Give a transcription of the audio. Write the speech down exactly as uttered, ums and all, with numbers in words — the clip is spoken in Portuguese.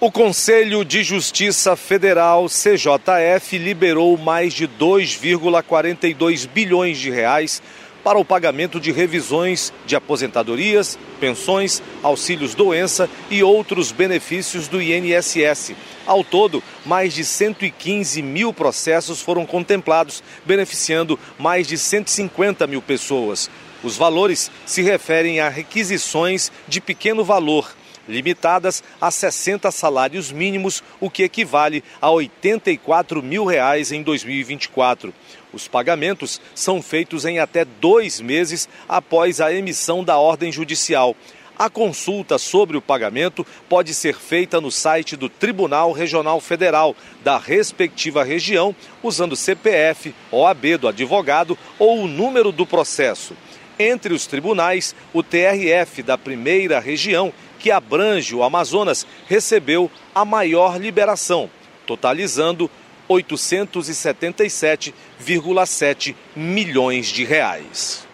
O Conselho de Justiça Federal, C J F, liberou mais de dois vírgula quarenta e dois bilhões de reais para o pagamento de revisões de aposentadorias, pensões, auxílios-doença e outros benefícios do I N S S. Ao todo, mais de cento e quinze mil processos foram contemplados, beneficiando mais de cento e cinquenta mil pessoas. Os valores se referem a requisições de pequeno valor, limitadas a sessenta salários mínimos, o que equivale a oitenta e quatro mil reais em dois mil e vinte e quatro. Os pagamentos são feitos em até dois meses após a emissão da ordem judicial. A consulta sobre o pagamento pode ser feita no site do Tribunal Regional Federal da respectiva região, usando C P F, O A B do advogado ou o número do processo. Entre os tribunais, o T R F da primeira região, que abrange o Amazonas, recebeu a maior liberação, totalizando oitocentos e setenta e sete vírgula sete milhões de reais.